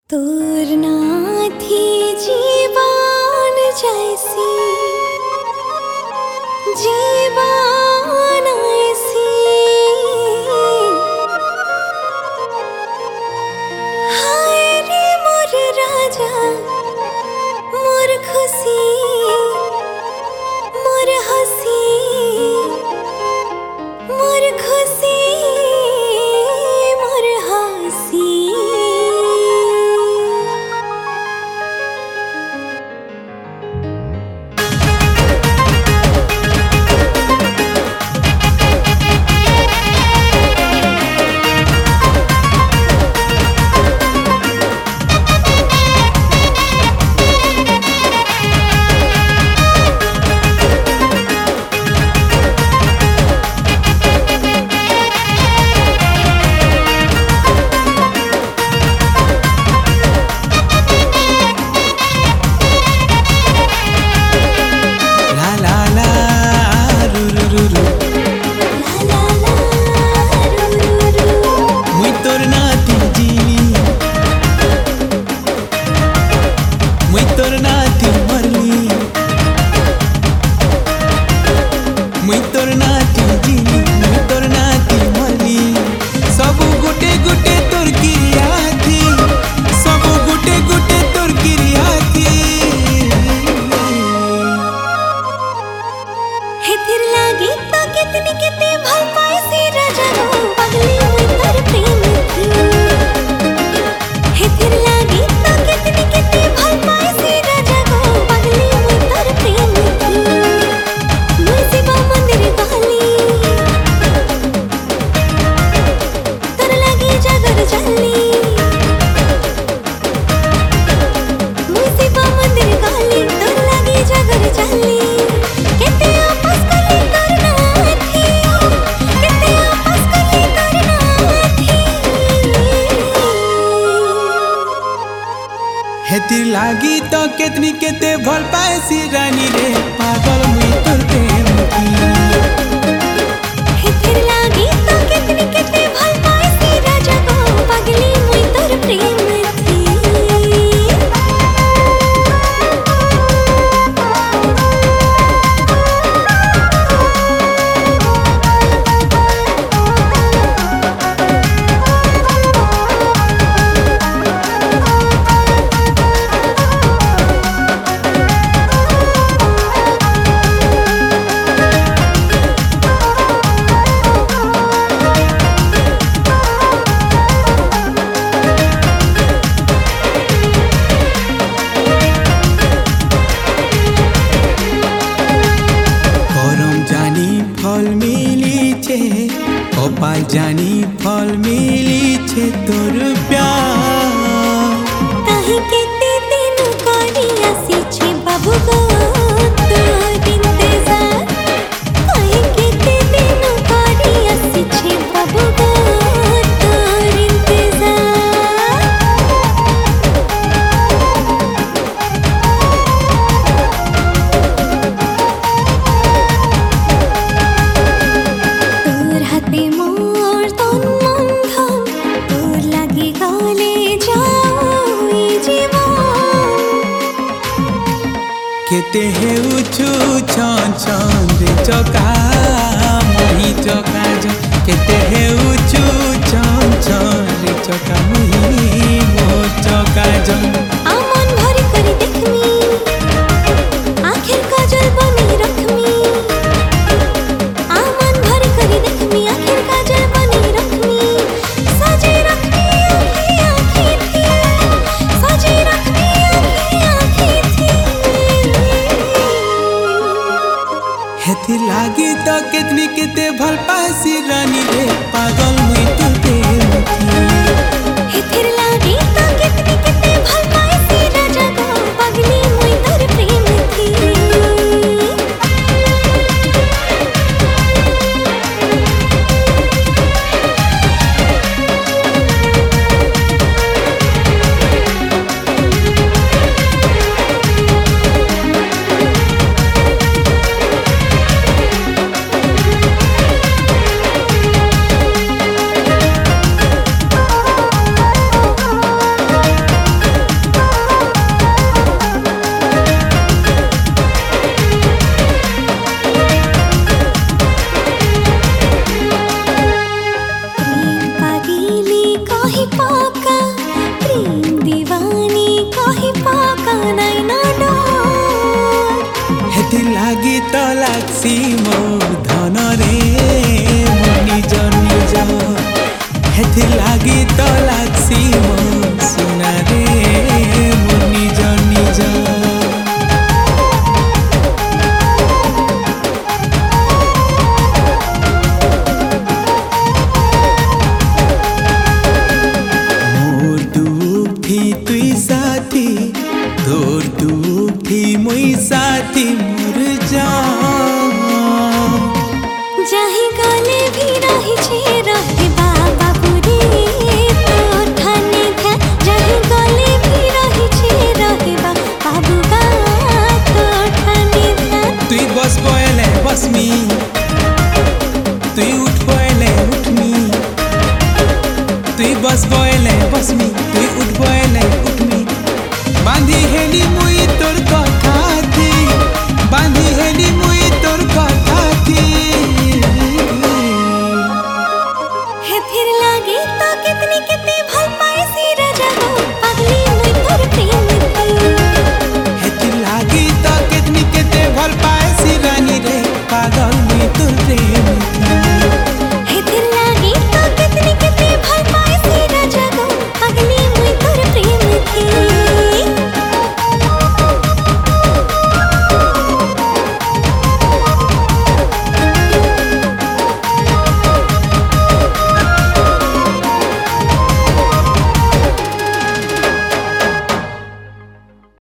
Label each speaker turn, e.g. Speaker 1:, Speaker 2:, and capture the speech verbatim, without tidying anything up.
Speaker 1: तोर ना थी जीवान जैसी जीवान ऐसी हाय रे मोर राजा मोर खुशी मोर हसी मोर खुशी मोर हसी
Speaker 2: हेतिर लागी तो केतनी केते भल पाए सी रानी रे पागल मुई तोर प्रेम की
Speaker 1: हेतिर लागी तो केतनी केते भल पाए सी राजा को पगली मुई तोर प्रेम
Speaker 2: कपाल जानी फल मिली छे तोर प्यार
Speaker 1: ताही केते दिन करी आसी छे बाबू गो तोर इंतजार ताही केते दिन करी आसी छे बाबू गो तोर इंतजार तोर हाथे मोर तन मन धन तोर लागे गले जाओ ई जीवन
Speaker 2: केते हे उछु छन छन रे चका मोही चका जो केते हे उछु छन छन रे चका मोही मो चका जो
Speaker 1: आमन भरी करी देखनी आखिर काजल बनी रखनी आमन भरी करी देखनी आखिर काजल बनी रखनी सजे रखनी आँखी आँखी थी सजे रखनी आँखी आँखी थी
Speaker 2: हेतिर लागी तो केतनी केते भल पाए सी रानी रे पागल मुई तोर प्रेम की
Speaker 1: हेतिर लागी तो केतनी
Speaker 2: साक्षी मो